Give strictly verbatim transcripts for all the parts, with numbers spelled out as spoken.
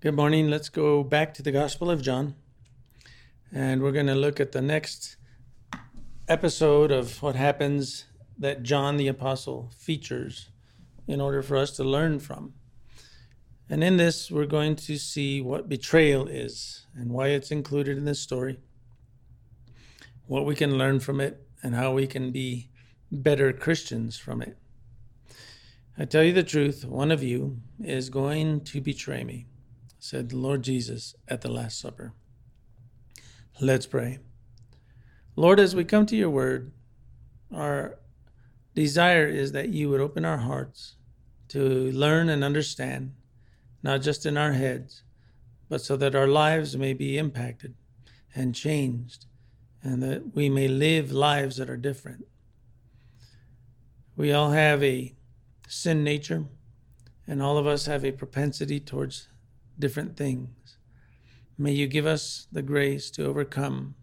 Good morning. Let's go back to the Gospel of John. And we're going to look at the next episode of what happens that John the Apostle features in order for us to learn from. And in this, we're going to see what betrayal is and why it's included in this story, what we can learn from it, and how we can be better Christians from it. I tell you the truth, one of you is going to betray me, said the Lord Jesus at the Last Supper. Let's pray. Lord, as we come to your word, our desire is that you would open our hearts to learn and understand, not just in our heads, but so that our lives may be impacted and changed, and that we may live lives that are different. We all have a sin nature, and all of us have a propensity towards different things. May you give us the grace to overcome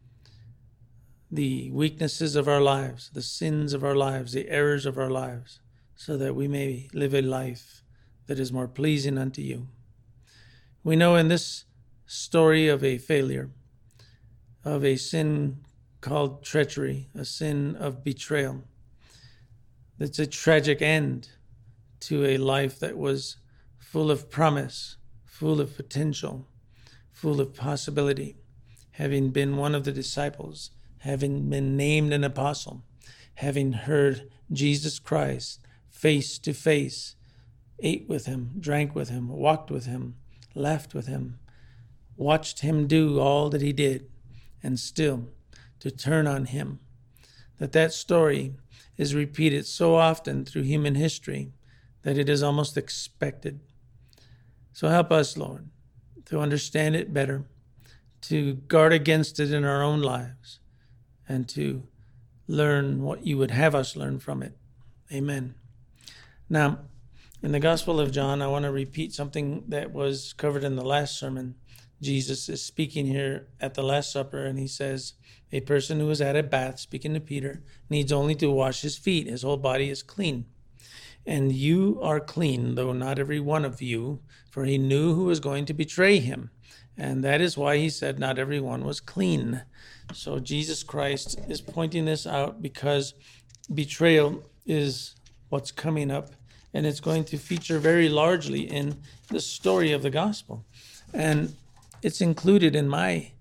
the weaknesses of our lives, the sins of our lives, the errors of our lives, so that we may live a life that is more pleasing unto you. We know in this story of a failure, of a sin called treachery, a sin of betrayal, it's a tragic end to a life that was full of promise, full of potential, full of possibility. Having been one of the disciples, having been named an apostle, having heard Jesus Christ face to face, ate with him, drank with him, walked with him, laughed with him, watched him do all that he did, and still to turn on him. That that story is repeated so often through human history that it is almost expected. So help us, Lord, to understand it better, to guard against it in our own lives, and to learn what you would have us learn from it. Amen. Now, in the Gospel of John, I want to repeat something that was covered in the last sermon. Jesus is speaking here at the Last Supper, and he says, a person who is at a bath, speaking to Peter, needs only to wash his feet. His whole body is clean. And you are clean, though not every one of you, for he knew who was going to betray him. And that is why he said not everyone was clean. So Jesus Christ is pointing this out because betrayal is what's coming up, and it's going to feature very largely in the story of the gospel. And it's included in my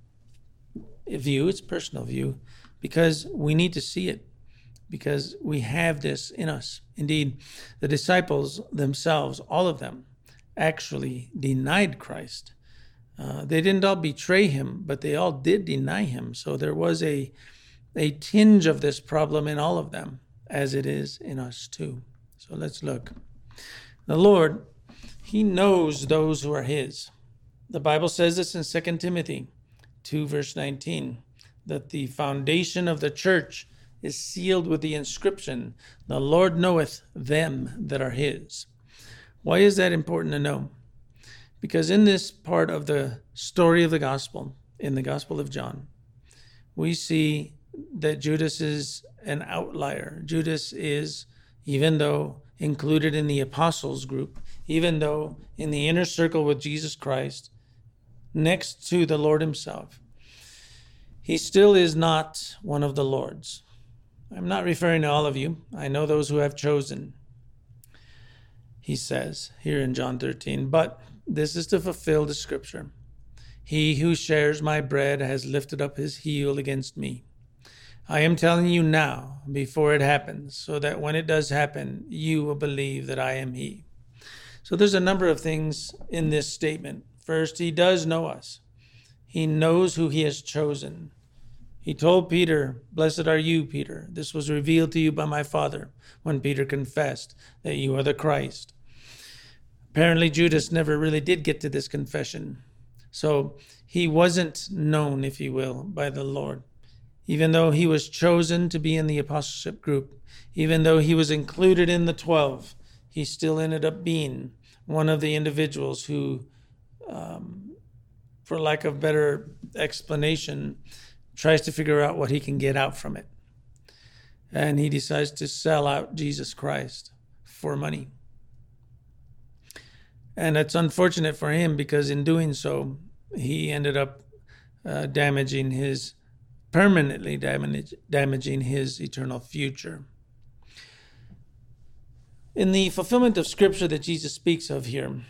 view, it's personal view, because we need to see it, because we have this in us. Indeed, the disciples themselves, all of them, actually denied Christ. Uh, they didn't all betray him, but they all did deny him. So there was a, a tinge of this problem in all of them, as it is in us too. So let's look. The Lord, he knows those who are his. The Bible says this in Second Timothy two, verse nineteen, that the foundation of the church is sealed with the inscription, the Lord knoweth them that are his. Why is that important to know? Because in this part of the story of the gospel, in the Gospel of John, we see that Judas is an outlier. Judas is, even though included in the apostles group, even though in the inner circle with Jesus Christ, next to the Lord himself, he still is not one of the Lord's. I'm not referring to all of you. I know those who have chosen, he says here in John thirteen, but this is to fulfill the scripture. He who shares my bread has lifted up his heel against me. I am telling you now, before it happens, so that when it does happen, you will believe that I am he. So there's a number of things in this statement. First, he does know us. He knows who he has chosen. He told Peter, blessed are you, Peter. This was revealed to you by my Father, when Peter confessed that you are the Christ. Apparently, Judas never really did get to this confession. So he wasn't known, if you will, by the Lord. Even though he was chosen to be in the apostleship group, even though he was included in the twelve, he still ended up being one of the individuals who, um, for lack of better explanation, tries to figure out what he can get out from it. And he decides to sell out Jesus Christ for money. And it's unfortunate for him because in doing so, he ended up uh, damaging his, permanently damage, damaging his eternal future. In the fulfillment of Scripture that Jesus speaks of here,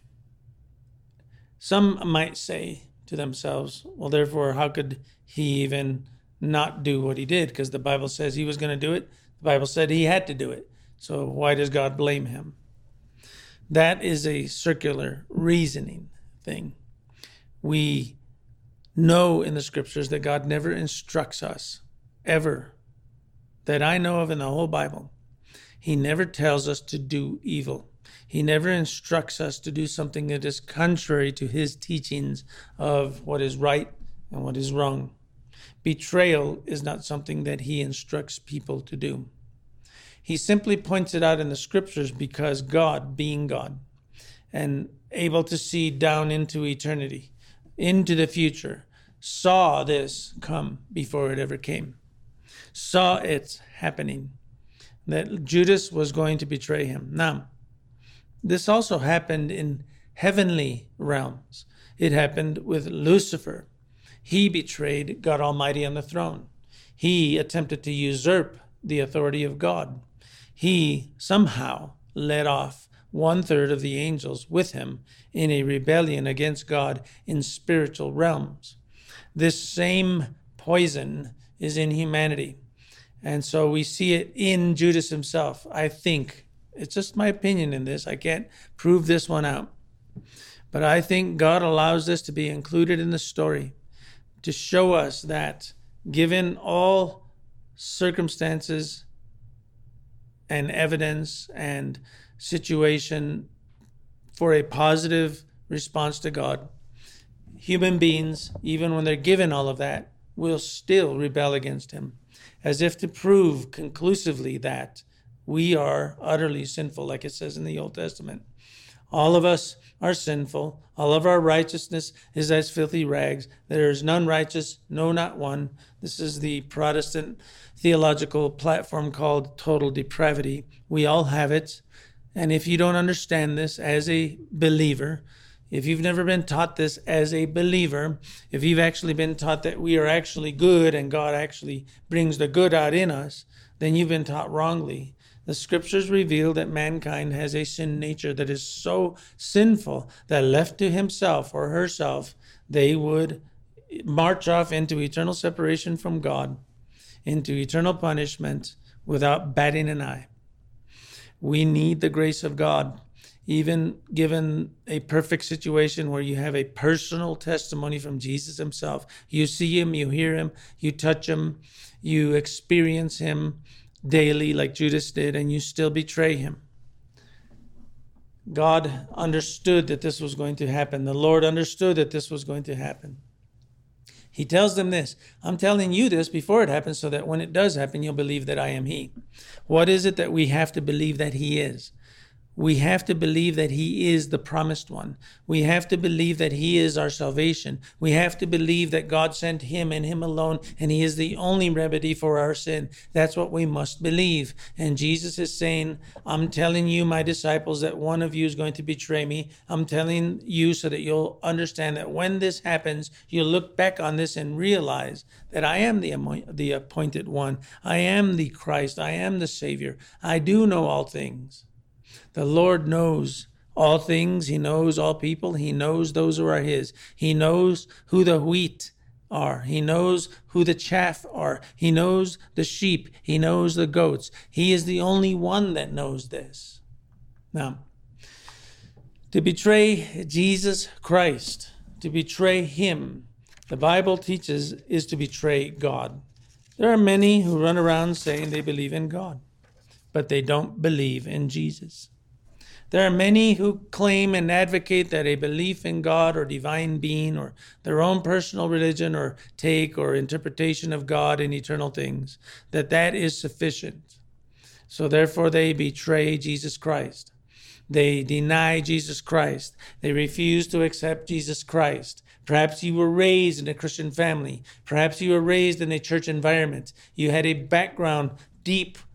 some might say to themselves, well, therefore, how could he even not do what he did? Because the Bible says he was going to do it. The Bible said he had to do it. So why does God blame him? That is a circular reasoning thing. We know in the Scriptures that God never instructs us, ever, that I know of in the whole Bible. He never tells us to do evil. He never instructs us to do something that is contrary to his teachings of what is right and what is wrong. Betrayal is not something that he instructs people to do. He simply points it out in the Scriptures because God, being God, and able to see down into eternity, into the future, saw this come before it ever came, saw it happening, that Judas was going to betray him. Now, this also happened in heavenly realms. It happened with Lucifer. He betrayed God Almighty on the throne. He attempted to usurp the authority of God. He somehow led off one third of the angels with him in a rebellion against God in spiritual realms. This same poison is in humanity. And so we see it in Judas himself. I think, it's just my opinion in this. I can't prove this one out. But I think God allows this to be included in the story to show us that given all circumstances and evidence and situation for a positive response to God, human beings, even when they're given all of that, will still rebel against him, as if to prove conclusively that we are utterly sinful, like it says in the Old Testament. All of us are sinful. All of our righteousness is as filthy rags. There is none righteous, no, not one. This is the Protestant theological platform called total depravity. We all have it. And if you don't understand this as a believer, if you've never been taught this as a believer, if you've actually been taught that we are actually good and God actually brings the good out in us, then you've been taught wrongly. The Scriptures reveal that mankind has a sin nature that is so sinful that left to himself or herself, they would march off into eternal separation from God, into eternal punishment without batting an eye. We need the grace of God, even given a perfect situation where you have a personal testimony from Jesus himself. You see him, you hear him, you touch him, you experience him daily like Judas did, and you still betray him. God understood that this was going to happen. The Lord understood that this was going to happen. He tells them this, I'm telling you this before it happens so that when it does happen, you'll believe that I am he. What is it that we have to believe that he is? We have to believe that he is the promised one. We have to believe that he is our salvation. We have to believe that God sent him and him alone, and he is the only remedy for our sin. That's what we must believe. And Jesus is saying, I'm telling you, my disciples, that one of you is going to betray me. I'm telling you so that you'll understand that when this happens, you'll look back on this and realize that I am the, the appointed one. I am the Christ. I am the Savior. I do know all things. The Lord knows all things. He knows all people. He knows those who are his. He knows who the wheat are. He knows who the chaff are. He knows the sheep. He knows the goats. He is the only one that knows this. Now, to betray Jesus Christ, to betray him, the Bible teaches is to betray God. There are many who run around saying they believe in God, but they don't believe in Jesus. There are many who claim and advocate that a belief in God or divine being or their own personal religion or take or interpretation of God and eternal things, that that is sufficient. So therefore they betray Jesus Christ. They deny Jesus Christ. They refuse to accept Jesus Christ. Perhaps you were raised in a Christian family. Perhaps you were raised in a church environment. You had a background deep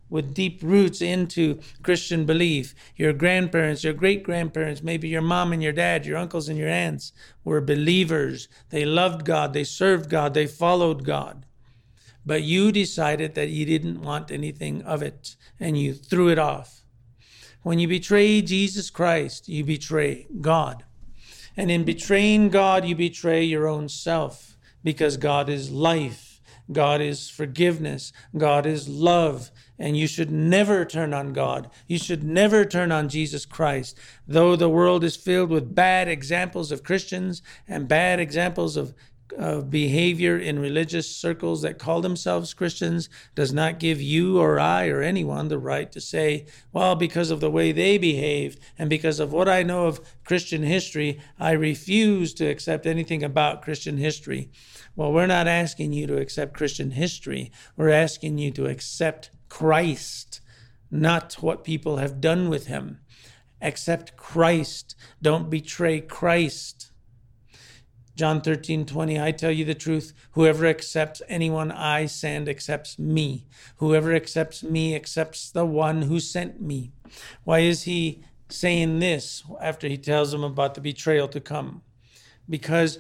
with deep roots into Christian belief. Your grandparents, your great-grandparents, maybe your mom and your dad, your uncles and your aunts were believers. They loved God. They served God. They followed God. But you decided that you didn't want anything of it, and you threw it off. When you betray Jesus Christ, you betray God. And in betraying God, you betray your own self, because God is life. God is forgiveness. God is love. And you should never turn on God. You should never turn on Jesus Christ. Though the world is filled with bad examples of Christians and bad examples of of behavior in religious circles that call themselves Christians, does not give you or I or anyone the right to say, well, because of the way they behaved and because of what I know of Christian history, I refuse to accept anything about Christian history. Well, we're not asking you to accept Christian history. We're asking you to accept Christ, not what people have done with him. Accept Christ. Don't betray Christ. John thirteen twenty, I tell you the truth, whoever accepts anyone I send accepts me. Whoever accepts me accepts the one who sent me. Why is he saying this after he tells them about the betrayal to come? Because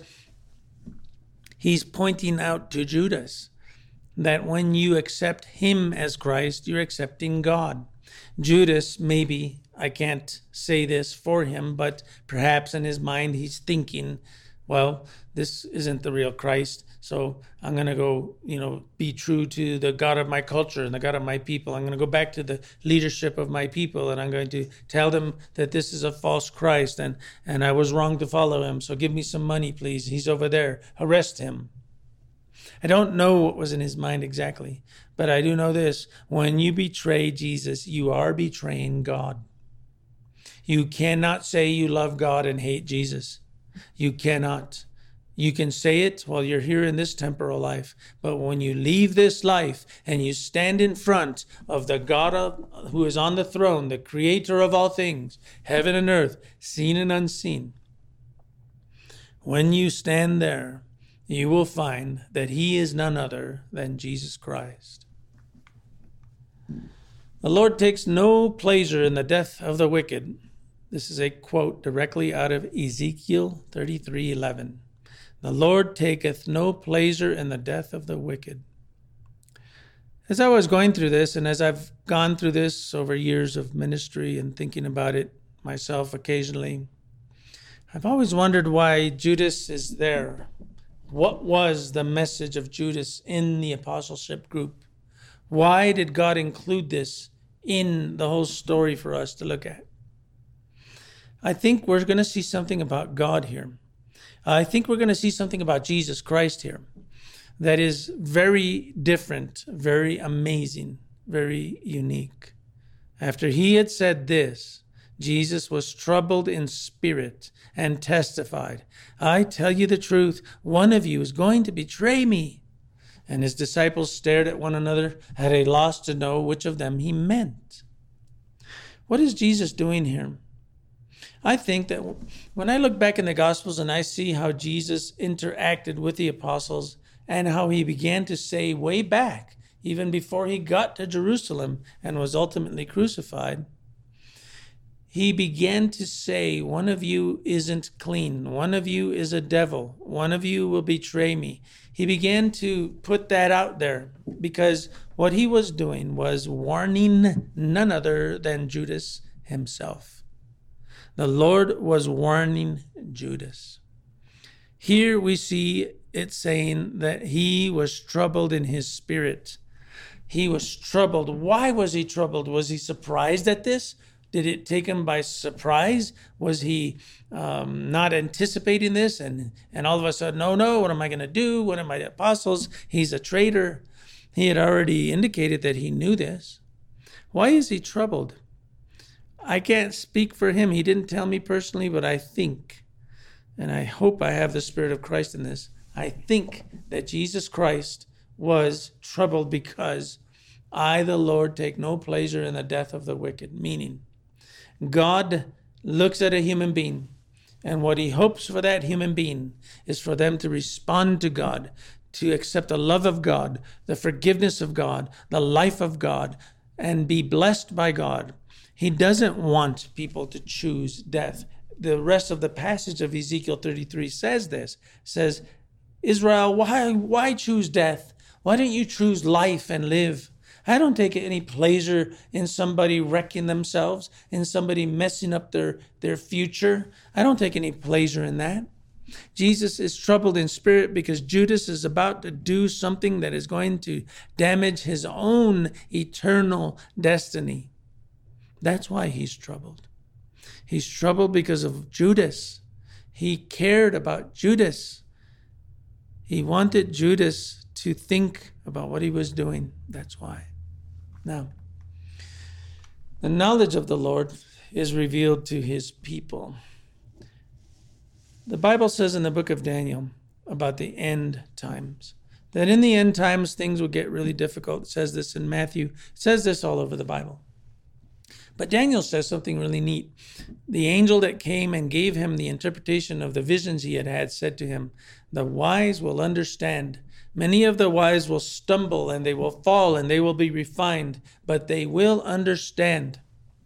he's pointing out to Judas that when you accept him as Christ, you're accepting God. Judas, maybe, I can't say this for him, but perhaps in his mind he's thinking, well, this isn't the real Christ, so I'm going to go, you know, be true to the God of my culture and the God of my people. I'm going to go back to the leadership of my people, and I'm going to tell them that this is a false Christ, and, and I was wrong to follow him, so give me some money, please. He's over there. Arrest him. I don't know what was in his mind exactly, but I do know this. When you betray Jesus, you are betraying God. You cannot say you love God and hate Jesus. You cannot. You can say it while you're here in this temporal life, but when you leave this life and you stand in front of the God of, who is on the throne, the creator of all things, heaven and earth, seen and unseen, when you stand there, you will find that he is none other than Jesus Christ. The Lord takes no pleasure in the death of the wicked. This is a quote directly out of Ezekiel thirty-three eleven. The Lord taketh no pleasure in the death of the wicked. As I was going through this, and as I've gone through this over years of ministry and thinking about it myself occasionally, I've always wondered why Judas is there. What was the message of Judas in the apostleship group? Why did God include this in the whole story for us to look at? I think we're going to see something about God here. I think we're going to see something about Jesus Christ here that is very different, very amazing, very unique. After he had said this, Jesus was troubled in spirit and testified, I tell you the truth, one of you is going to betray me. And his disciples stared at one another, at a loss to know which of them he meant. What is Jesus doing here? I think that when I look back in the Gospels and I see how Jesus interacted with the apostles and how he began to say way back, even before he got to Jerusalem and was ultimately crucified, he began to say, one of you isn't clean. One of you is a devil. One of you will betray me. He began to put that out there because what he was doing was warning none other than Judas himself. The Lord was warning Judas. Here we see it saying that he was troubled in his spirit. He was troubled. Why was he troubled? Was he surprised at this? Did it take him by surprise? Was he um, not anticipating this? And, and all of a sudden, oh no, what am I going to do? What am I, the apostles? He's a traitor. He had already indicated that he knew this. Why is he troubled? I can't speak for him. He didn't tell me personally, but I think, and I hope I have the Spirit of Christ in this, I think that Jesus Christ was troubled because I, the Lord, take no pleasure in the death of the wicked. Meaning, God looks at a human being, and what he hopes for that human being is for them to respond to God, to accept the love of God, the forgiveness of God, the life of God, and be blessed by God. He doesn't want people to choose death. The rest of the passage of Ezekiel thirty-three says this, says, Israel, why, why choose death? Why don't you choose life and live? I don't take any pleasure in somebody wrecking themselves, in somebody messing up their, their future. I don't take any pleasure in that. Jesus is troubled in spirit because Judas is about to do something that is going to damage his own eternal destiny. That's why he's troubled. He's troubled because of Judas. He cared about Judas. He wanted Judas to think about what he was doing. That's why. Now, the knowledge of the Lord is revealed to his people. The Bible says in the book of Daniel about the end times, that in the end times things will get really difficult. It says this in Matthew. It says this all over the Bible. But Daniel says something really neat. The angel that came and gave him the interpretation of the visions he had had said to him, the wise will understand. Many of the wise will stumble and they will fall and they will be refined, but they will understand.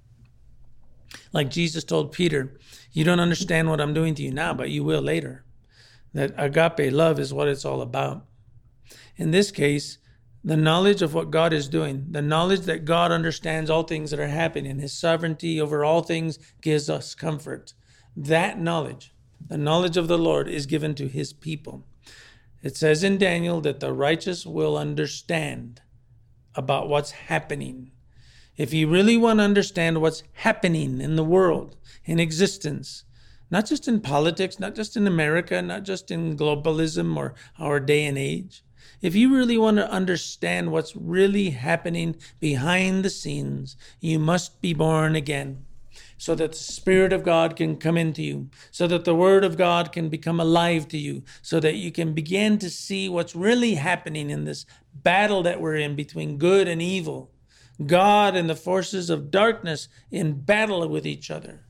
Like Jesus told Peter, you don't understand what I'm doing to you now, but you will later. That agape love is what it's all about. In this case, the knowledge of what God is doing, the knowledge that God understands all things that are happening, his sovereignty over all things gives us comfort. That knowledge, the knowledge of the Lord, is given to his people. It says in Daniel that the righteous will understand about what's happening. If you really want to understand what's happening in the world, in existence, not just in politics, not just in America, not just in globalism or our day and age, if you really want to understand what's really happening behind the scenes, you must be born again so that the Spirit of God can come into you, so that the Word of God can become alive to you, so that you can begin to see what's really happening in this battle that we're in between good and evil, God and the forces of darkness in battle with each other.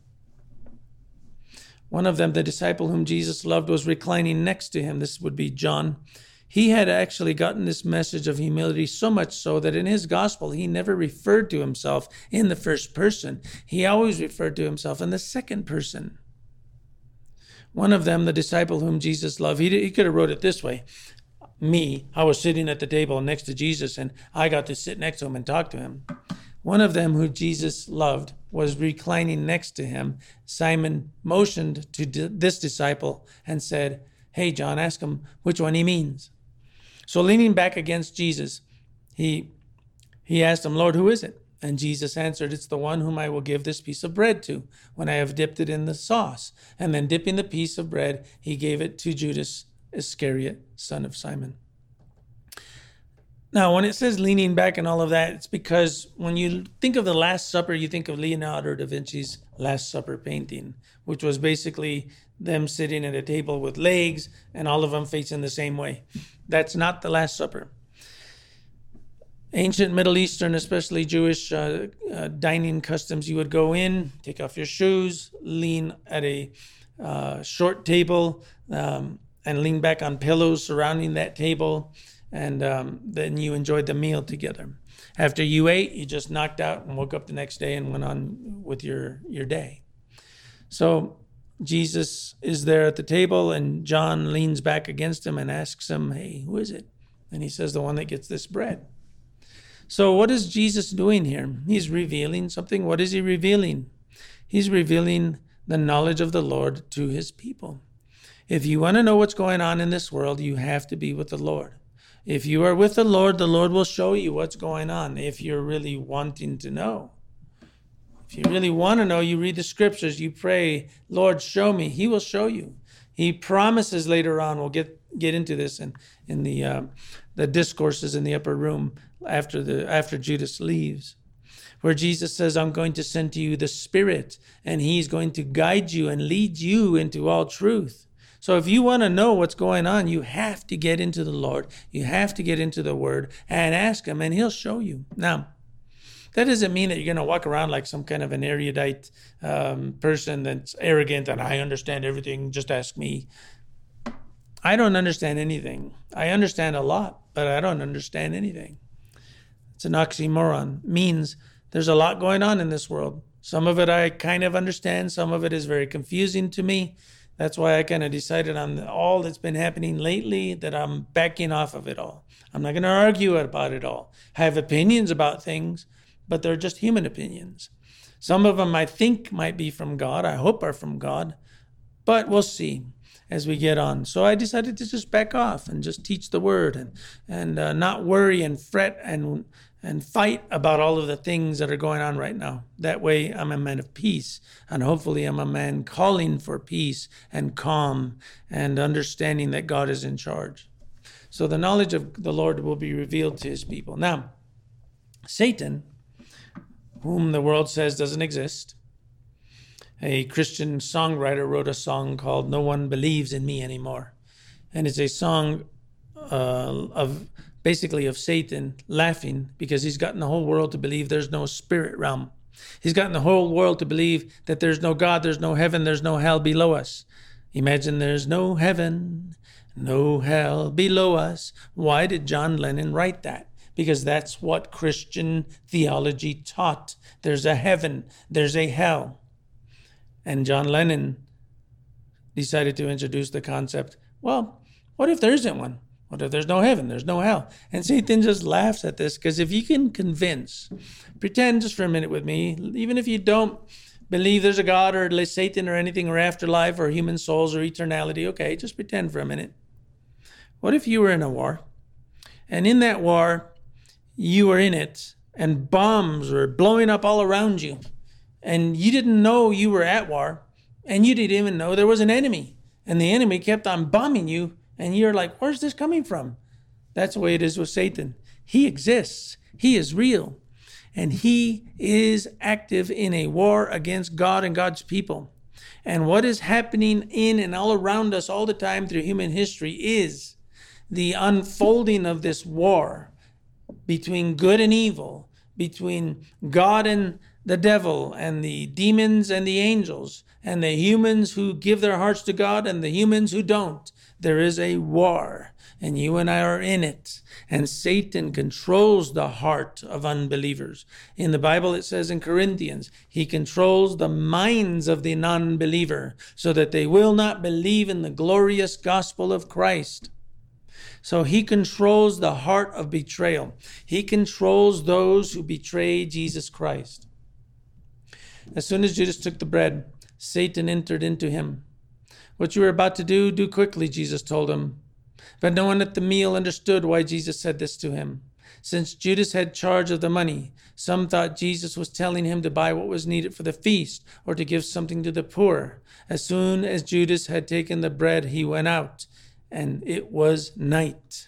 One of them, the disciple whom Jesus loved, was reclining next to him. This would be John. He had actually gotten this message of humility so much so that in his gospel, he never referred to himself in the first person. He always referred to himself in the second person. One of them, the disciple whom Jesus loved, he, he could have wrote it this way. Me, I was sitting at the table next to Jesus and I got to sit next to him and talk to him. One of them who Jesus loved was reclining next to him. Simon motioned to this disciple and said, hey, John, ask him which one he means. So leaning back against Jesus, he, he asked him, Lord, who is it? And Jesus answered, it's the one whom I will give this piece of bread to when I have dipped it in the sauce. And then dipping the piece of bread, he gave it to Judas Iscariot, son of Simon. Now, when it says leaning back and all of that, it's because when you think of the Last Supper, you think of Leonardo da Vinci's Last Supper painting, which was basically them sitting at a table with legs and all of them facing the same way. That's not the Last Supper. Ancient Middle Eastern, especially Jewish uh, uh, dining customs, you would go in, take off your shoes, lean at a uh, short table, um, and lean back on pillows surrounding that table, and um, then you enjoyed the meal together. After you ate, you just knocked out and woke up the next day and went on with your, your day. So Jesus is there at the table, and John leans back against him and asks him, hey, who is it? And he says, the one that gets this bread. So what is Jesus doing here? He's revealing something. What is he revealing? He's revealing the knowledge of the Lord to his people. If you want to know what's going on in this world, you have to be with the Lord. If you are with the Lord, the Lord will show you what's going on if you're really wanting to know. If you really want to know, you read the scriptures, you pray, Lord, show me. He will show you. He promises later on, we'll get, get into this in, in the uh, the discourses in the upper room after the after Judas leaves, where Jesus says, I'm going to send to you the Spirit, and he's going to guide you and lead you into all truth. So if you want to know what's going on, you have to get into the Lord. You have to get into the Word and ask him, and he'll show you. Now, that doesn't mean that you're going to walk around like some kind of an erudite um, person that's arrogant and I understand everything, just ask me. I don't understand anything. I understand a lot, but I don't understand anything. It's an oxymoron. Means there's a lot going on in this world. Some of it I kind of understand. Some of it is very confusing to me. That's why I kind of decided on all that's been happening lately that I'm backing off of it all. I'm not going to argue about it all. I have opinions about things, but they're just human opinions. Some of them I think might be from God. I hope are from God, but we'll see as we get on. So I decided to just back off and just teach the word and and uh, not worry and fret and and fight about all of the things that are going on right now. That way I'm a man of peace, and hopefully I'm a man calling for peace and calm and understanding that God is in charge. So the knowledge of the Lord will be revealed to his people. Now, Satan, whom the world says doesn't exist, a Christian songwriter wrote a song called "No One Believes in Me Anymore." And it's a song uh, of basically of Satan laughing because he's gotten the whole world to believe there's no spirit realm. He's gotten the whole world to believe that there's no God, there's no heaven, there's no hell below us. Imagine there's no heaven, no hell below us. Why did John Lennon write that? Because that's what Christian theology taught. There's a heaven, there's a hell. And John Lennon decided to introduce the concept, well, what if there isn't one? What if there's no heaven? There's no hell. And Satan just laughs at this, because if you can convince, pretend just for a minute with me, even if you don't believe there's a God or Satan or anything or afterlife or human souls or eternality, okay, just pretend for a minute. What if you were in a war, and in that war, you were in it, and bombs were blowing up all around you, and you didn't know you were at war, and you didn't even know there was an enemy, and the enemy kept on bombing you, and you're like, where's this coming from? That's the way it is with Satan. He exists. He is real. And he is active in a war against God and God's people. And what is happening in and all around us all the time through human history is the unfolding of this war between good and evil, between God and the devil, and the demons and the angels, and the humans who give their hearts to God and the humans who don't. There is a war, and you and I are in it. And Satan controls the heart of unbelievers. In the Bible, it says in Corinthians, he controls the minds of the non-believer so that they will not believe in the glorious gospel of Christ. So he controls the heart of betrayal. He controls those who betray Jesus Christ. As soon as Judas took the bread, Satan entered into him. What you are about to do, do quickly, Jesus told him. But no one at the meal understood why Jesus said this to him. Since Judas had charge of the money, some thought Jesus was telling him to buy what was needed for the feast or to give something to the poor. As soon as Judas had taken the bread, he went out, and it was night.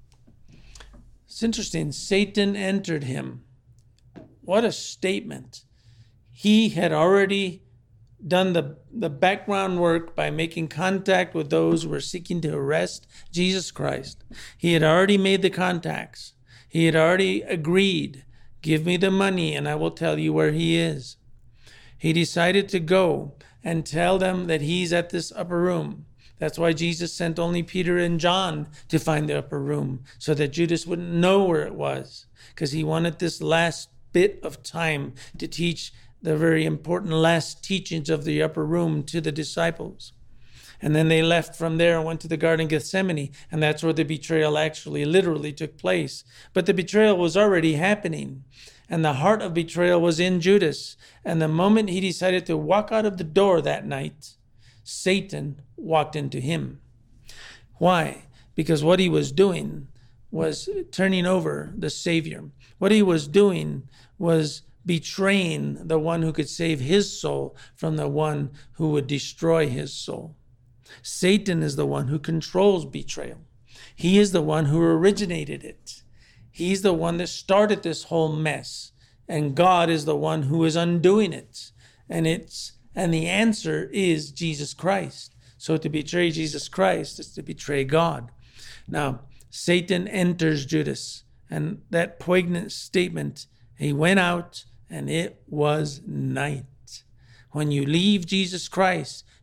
It's interesting. Satan entered him. What a statement. He had already done the, the background work by making contact with those who were seeking to arrest Jesus Christ. He had already made the contacts. He had already agreed, give me the money and I will tell you where he is. He decided to go and tell them that he's at this upper room. That's why Jesus sent only Peter and John to find the upper room, so that Judas wouldn't know where it was, because he wanted this last bit of time to teach the very important last teachings of the upper room to the disciples. And then they left from there and went to the Garden of Gethsemane, and that's where the betrayal actually literally took place. But the betrayal was already happening, and the heart of betrayal was in Judas. And the moment he decided to walk out of the door that night, Satan walked into him. Why? Because what he was doing was turning over the Savior. What he was doing was betraying the one who could save his soul from the one who would destroy his soul. Satan is the one who controls betrayal. He is the one who originated it. He's the one that started this whole mess. And God is the one who is undoing it. And it's and the answer is Jesus Christ. So to betray Jesus Christ is to betray God. Now, Satan enters Judas. And that poignant statement, he went out and it was night. When you leave Jesus Christ,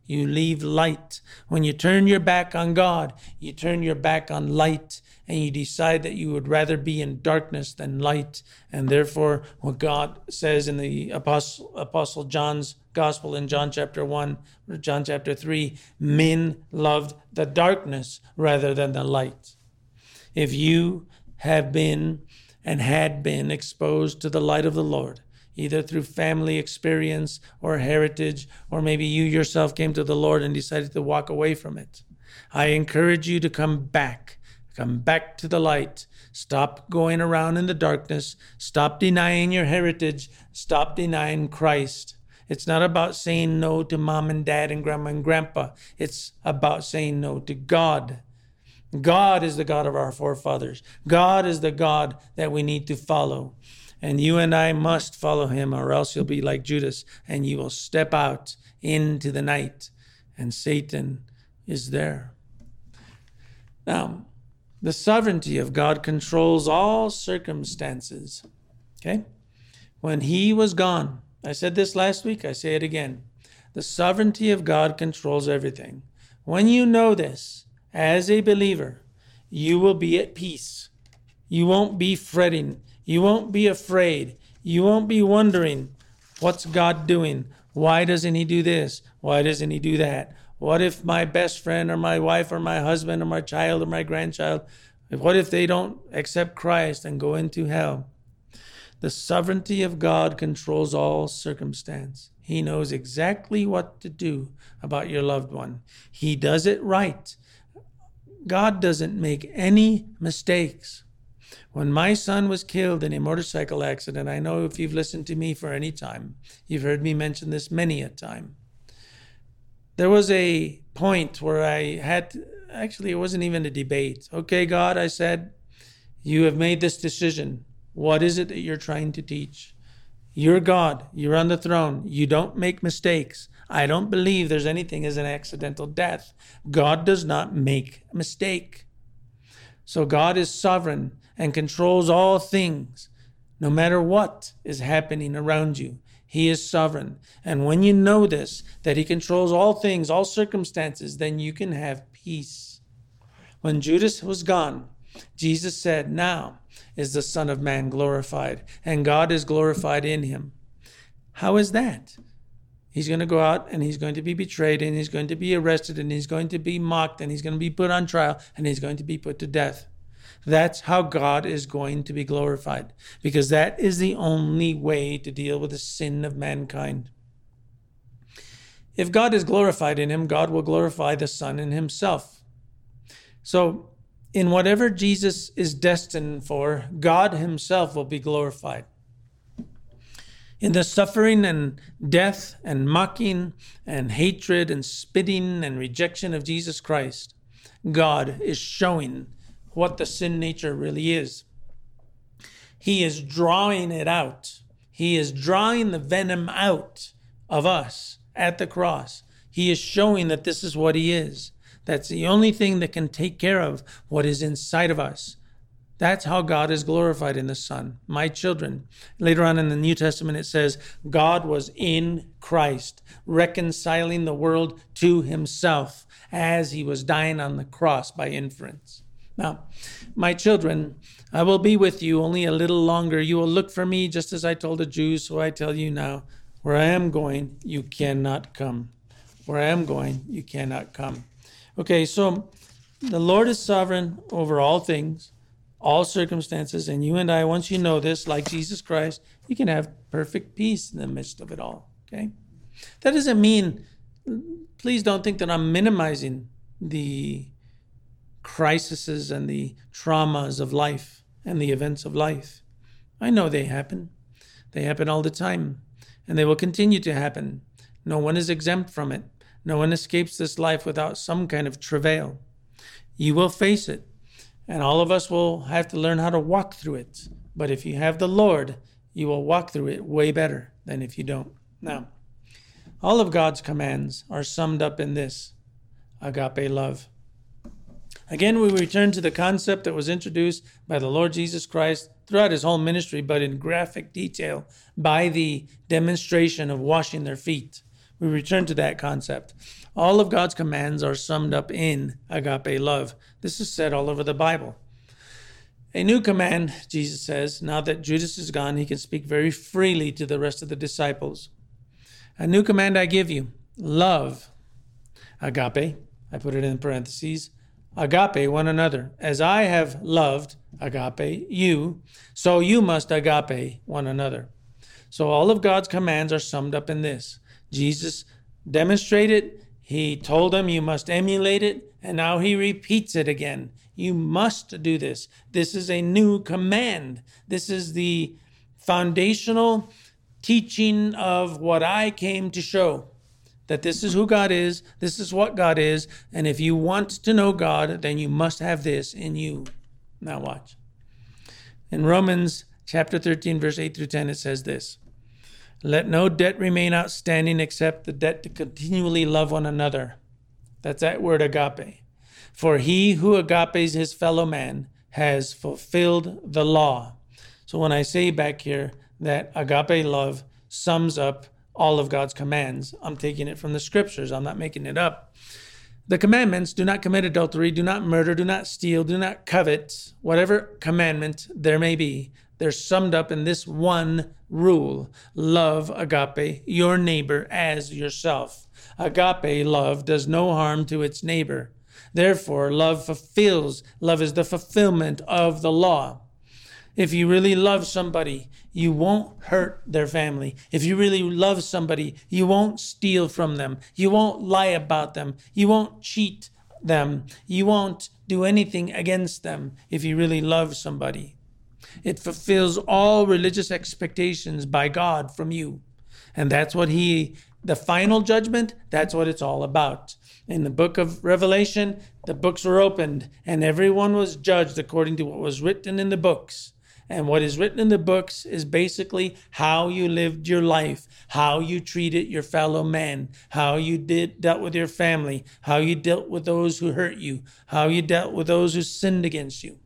you leave light. When you turn your back on God, you turn your back on light, and you decide that you would rather be in darkness than light. And therefore, what God says in the Apostle, Apostle John's Gospel in John chapter one, or John chapter three, men loved the darkness rather than the light. If you have been and had been exposed to the light of the Lord, either through family experience or heritage, or maybe you yourself came to the Lord and decided to walk away from it, I encourage you to come back. Come back to the light. Stop going around in the darkness. Stop denying your heritage. Stop denying Christ. It's not about saying no to mom and dad and grandma and grandpa. It's about saying no to God. God is the God of our forefathers. God is the God that we need to follow. And you and I must follow him, or else you'll be like Judas and you will step out into the night and Satan is there. Now, the sovereignty of God controls all circumstances. Okay? When he was gone, I said this last week, I say it again. The sovereignty of God controls everything. When you know this, as a believer, you will be at peace. You won't be fretting. You won't be afraid. You won't be wondering, what's God doing? Why doesn't he do this? Why doesn't he do that? What if my best friend or my wife or my husband or my child or my grandchild, what if they don't accept Christ and go into hell? The sovereignty of God controls all circumstance. He knows exactly what to do about your loved one. He does it right. God doesn't make any mistakes. When my son was killed in a motorcycle accident, I know if you've listened to me for any time, you've heard me mention this many a time. There was a point where I had, to, actually it wasn't even a debate. Okay, God, I said, you have made this decision. What is it that you're trying to teach? You're God. You're on the throne. You don't make mistakes. I don't believe there's anything as an accidental death. God does not make a mistake. So God is sovereign and controls all things, no matter what is happening around you. He is sovereign. And when you know this, that he controls all things, all circumstances, then you can have peace. When Judas was gone, Jesus said, now is the Son of Man glorified, and God is glorified in him. How is that? He's going to go out and he's going to be betrayed and he's going to be arrested and he's going to be mocked and he's going to be put on trial and he's going to be put to death. That's how God is going to be glorified, because that is the only way to deal with the sin of mankind. If God is glorified in him, God will glorify the Son in himself. So in whatever Jesus is destined for, God himself will be glorified. In the suffering and death and mocking and hatred and spitting and rejection of Jesus Christ, God is showing what the sin nature really is. He is drawing it out. He is drawing the venom out of us at the cross. He is showing that this is what he is. That's the only thing that can take care of what is inside of us. That's how God is glorified in the Son. My children, later on in the New Testament, it says, God was in Christ, reconciling the world to himself as he was dying on the cross by inference. Now, my children, I will be with you only a little longer. You will look for me just as I told the Jews, so I tell you now, where I am going, you cannot come. Where I am going, you cannot come. Okay, so the Lord is sovereign over all things, all circumstances, and you and I, once you know this, like Jesus Christ, you can have perfect peace in the midst of it all, okay? That doesn't mean, please don't think that I'm minimizing the crises and the traumas of life and the events of life. I know they happen. They happen all the time, and they will continue to happen. No one is exempt from it. No one escapes this life without some kind of travail. You will face it, and all of us will have to learn how to walk through it. But if you have the Lord, you will walk through it way better than if you don't. Now, all of God's commands are summed up in this: agape love. Again, we return to the concept that was introduced by the Lord Jesus Christ throughout his whole ministry, but in graphic detail by the demonstration of washing their feet. we return to that concept. All of God's commands are summed up in agape love. This is said all over the Bible. A new command, Jesus says, now that Judas is gone, he can speak very freely to the rest of the disciples. A new command I give you, love, agape, I put it in parentheses, agape one another. As I have loved, agape, you, so you must agape one another. So all of God's commands are summed up in this. Jesus demonstrated, he told them you must emulate it, and now he repeats it again. You must do this. This is a new command. This is the foundational teaching of what I came to show. That this is who God is, this is what God is, and if you want to know God, then you must have this in you. Now watch. In Romans chapter thirteen, verse eight through ten, it says this. Let no debt remain outstanding except the debt to continually love one another. That's that word agape. For he who agapes his fellow man has fulfilled the law. So when I say back here that agape love sums up all of God's commands, I'm taking it from the scriptures. I'm not making it up. The commandments, do not commit adultery, do not murder, do not steal, do not covet, whatever commandment there may be, they're summed up in this one rule. Love, agape, your neighbor as yourself. Agape love does no harm to its neighbor. Therefore, love fulfills. Love is the fulfillment of the law. If you really love somebody, you won't hurt their family. If you really love somebody, you won't steal from them. You won't lie about them. You won't cheat them. You won't do anything against them if you really love somebody. It fulfills all religious expectations by God from you. And that's what he, the final judgment, that's what it's all about. In the book of Revelation, the books were opened and everyone was judged according to what was written in the books. And what is written in the books is basically how you lived your life, how you treated your fellow man, how you did dealt with your family, how you dealt with those who hurt you, how you dealt with those who sinned against you.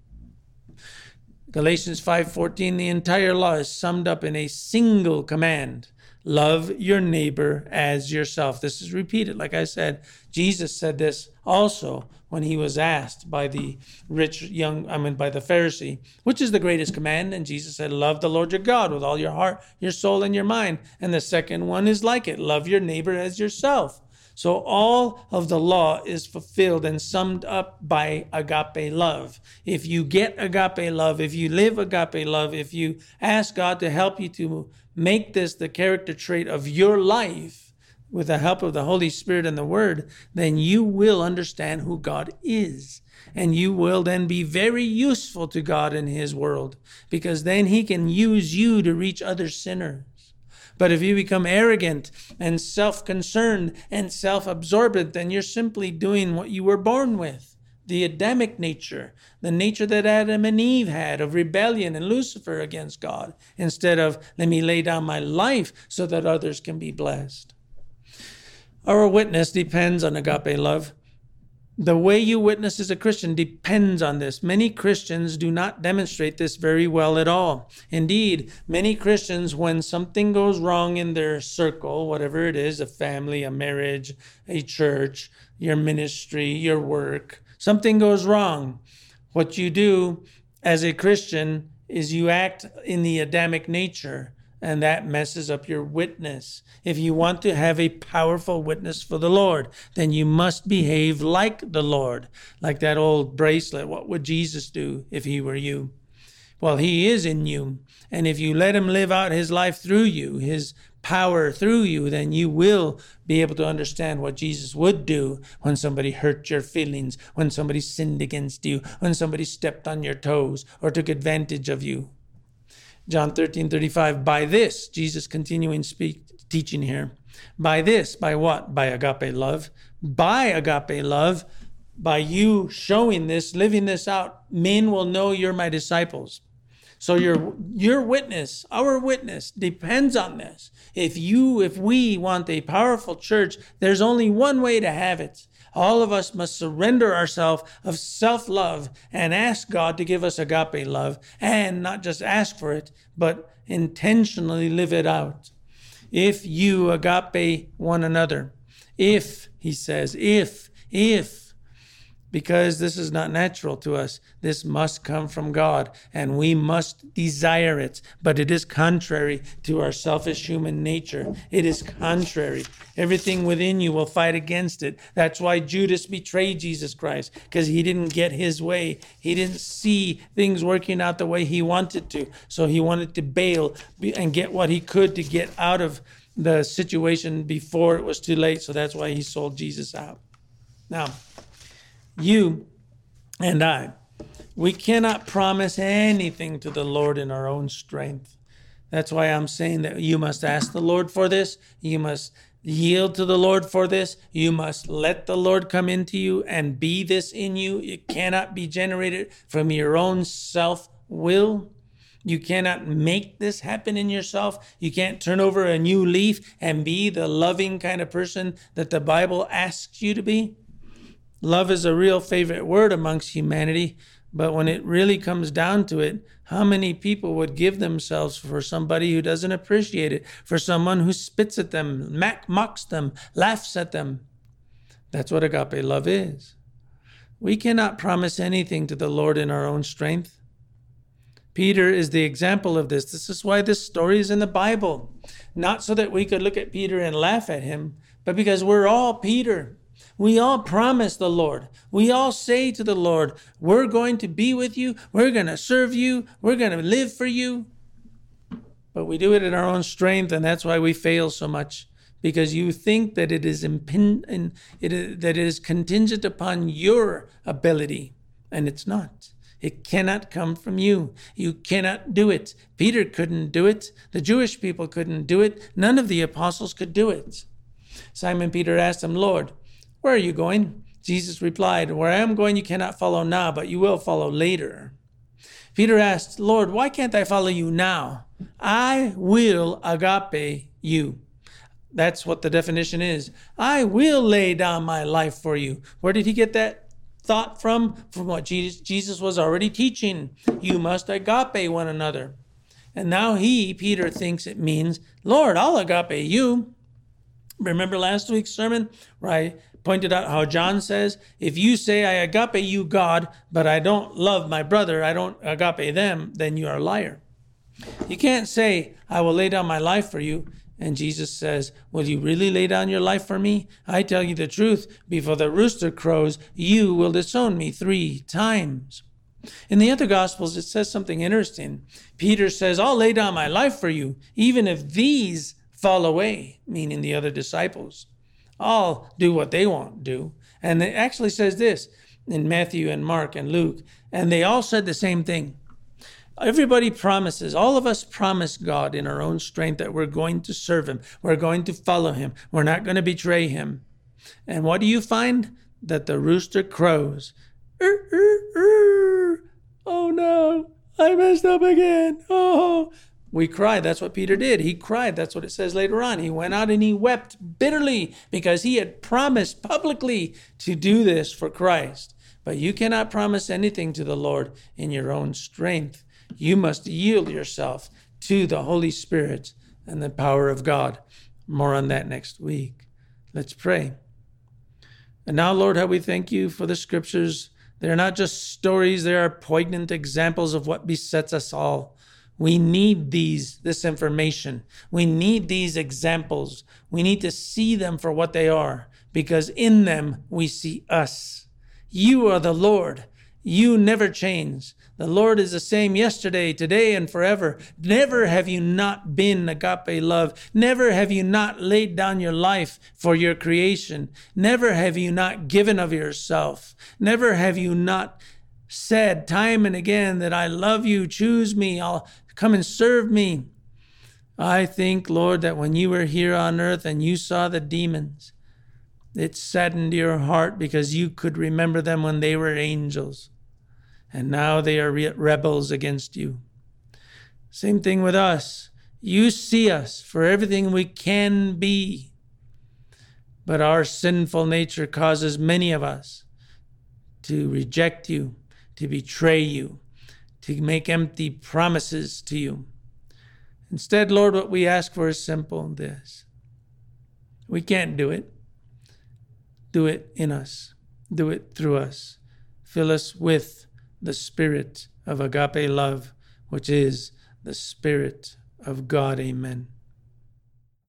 Galatians five fourteen, the entire law is summed up in a single command. Love your neighbor as yourself. This is repeated. Like I said, Jesus said this also when he was asked by the rich young, I mean, by the Pharisee, which is the greatest command? And Jesus said, love the Lord your God with all your heart, your soul, and your mind. And the second one is like it. Love your neighbor as yourself. So all of the law is fulfilled and summed up by agape love. If you get agape love, if you live agape love, if you ask God to help you to make this the character trait of your life with the help of the Holy Spirit and the Word, then you will understand who God is. And you will then be very useful to God in his world, because then he can use you to reach other sinners. But if you become arrogant and self-concerned and self-absorbent, then you're simply doing what you were born with. The Adamic nature, the nature that Adam and Eve had of rebellion and Lucifer against God, instead of let me lay down my life so that others can be blessed. Our witness depends on agape love. The way you witness as a Christian depends on this. Many Christians do not demonstrate this very well at all. Indeed, many Christians, when something goes wrong in their circle, whatever it is, a family, a marriage, a church, your ministry, your work, something goes wrong, what you do as a Christian is you act in the Adamic nature, and that messes up your witness. If you want to have a powerful witness for the Lord, then you must behave like the Lord. Like that old bracelet, what would Jesus do if he were you? Well, he is in you. And if you let him live out his life through you, his power through you, then you will be able to understand what Jesus would do when somebody hurt your feelings, when somebody sinned against you, when somebody stepped on your toes or took advantage of you. John thirteen thirty-five, by this, Jesus continuing speak, teaching here, by this, by what? By agape love. By agape love, by you showing this, living this out, men will know you're my disciples. So your your witness, our witness, depends on this. If you, if we want a powerful church, there's only one way to have it. All of us must surrender ourselves of self-love and ask God to give us agape love, and not just ask for it, but intentionally live it out. If you agape one another. If, he says, if, if. Because this is not natural to us. This must come from God, and we must desire it. But it is contrary to our selfish human nature. It is contrary. Everything within you will fight against it. That's why Judas betrayed Jesus Christ, because he didn't get his way. He didn't see things working out the way he wanted to. So he wanted to bail and get what he could to get out of the situation before it was too late. So that's why he sold Jesus out. Now, you and I, we cannot promise anything to the Lord in our own strength. That's why I'm saying that you must ask the Lord for this. You must yield to the Lord for this. You must let the Lord come into you and be this in you. It cannot be generated from your own self-will. You cannot make this happen in yourself. You can't turn over a new leaf and be the loving kind of person that the Bible asks you to be. Love is a real favorite word amongst humanity, but when it really comes down to it, how many people would give themselves for somebody who doesn't appreciate it, for someone who spits at them, mocks them, laughs at them? That's what agape love is. We cannot promise anything to the Lord in our own strength. Peter is the example of this. This is why this story is in the Bible. Not so that we could look at Peter and laugh at him, but because we're all Peter. We all promise the Lord. We all say to the Lord, we're going to be with you. We're going to serve you. We're going to live for you. But we do it in our own strength, and that's why we fail so much. Because you think that it is impin- it is, that it is contingent upon your ability, and it's not. It cannot come from you. You cannot do it. Peter couldn't do it. The Jewish people couldn't do it. None of the apostles could do it. Simon Peter asked him, Lord, where are you going? Jesus replied, where I am going you cannot follow now, but you will follow later. Peter asked, Lord, why can't I follow you now? I will agape you. That's what the definition is. I will lay down my life for you. Where did he get that thought from? From what Jesus was already teaching. You must agape one another. And now he, Peter, thinks it means, Lord, I'll agape you. Remember last week's sermon where I pointed out how John says, if you say I agape you, God, but I don't love my brother, I don't agape them, then you are a liar. You can't say, I will lay down my life for you. And Jesus says, will you really lay down your life for me? I tell you the truth, before the rooster crows, you will disown me three times. In the other Gospels, it says something interesting. Peter says, I'll lay down my life for you, even if these fall away, meaning the other disciples. I'll do what they won't do. And it actually says this in Matthew and Mark and Luke, and they all said the same thing. Everybody promises, all of us promise God in our own strength that we're going to serve him. We're going to follow him. We're not going to betray him. And what do you find? That the rooster crows. Er, er, er. Oh no, I messed up again. Oh, we cried. That's what Peter did. He cried. That's what it says later on. He went out and he wept bitterly because he had promised publicly to do this for Christ. But you cannot promise anything to the Lord in your own strength. You must yield yourself to the Holy Spirit and the power of God. More on that next week. Let's pray. And now, Lord, how we thank you for the scriptures. They're not just stories. They are poignant examples of what besets us all. We need these, this information. We need these examples. We need to see them for what they are, because in them we see us. You are the Lord. You never change. The Lord is the same yesterday, today, and forever. Never have you not been agape love. Never have you not laid down your life for your creation. Never have you not given of yourself. Never have you not said time and again that I love you, choose me, I'll come and serve me. I think, Lord, that when you were here on earth and you saw the demons, it saddened your heart because you could remember them when they were angels. And now they are re- rebels against you. Same thing with us. You see us for everything we can be. But our sinful nature causes many of us to reject you, to betray you, to make empty promises to you. Instead, Lord, what we ask for is simple, this. We can't do it. Do it in us. Do it through us. Fill us with the spirit of agape love, which is the Spirit of God. Amen.